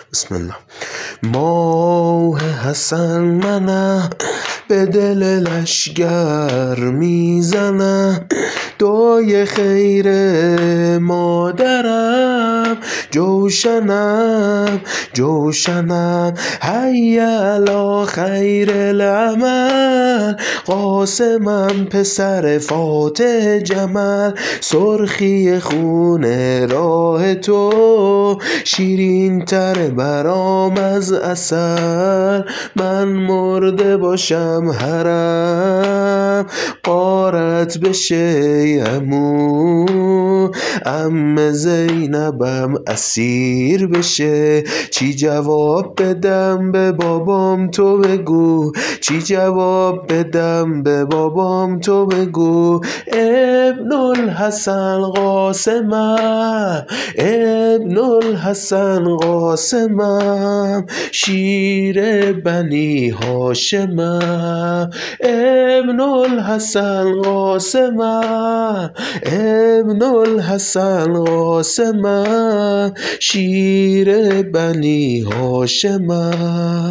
بسم الله. ماه حسن منم، به دل لشگر میزنم. دعای خیر مادرم، جوشنم جوشنم. حی علی خیر العمل، قاسمم پسر فاتح جمل. سرخی خون راه تو، شیرین تر برام از عسل. من مرده باشم حرم غارت بشه عمو، عمه زینبم اسیر بشه. چی جواب بدم به بابام تو بگو، چی جواب بدم به بابام تو بگو. ابن الحسن قاسمم، ابن الحسن قاسمم. شیر بنی هاشمم، ابن الحسن قاسمم، ابن الحسن قاسمم. شیر بنی هاشمم.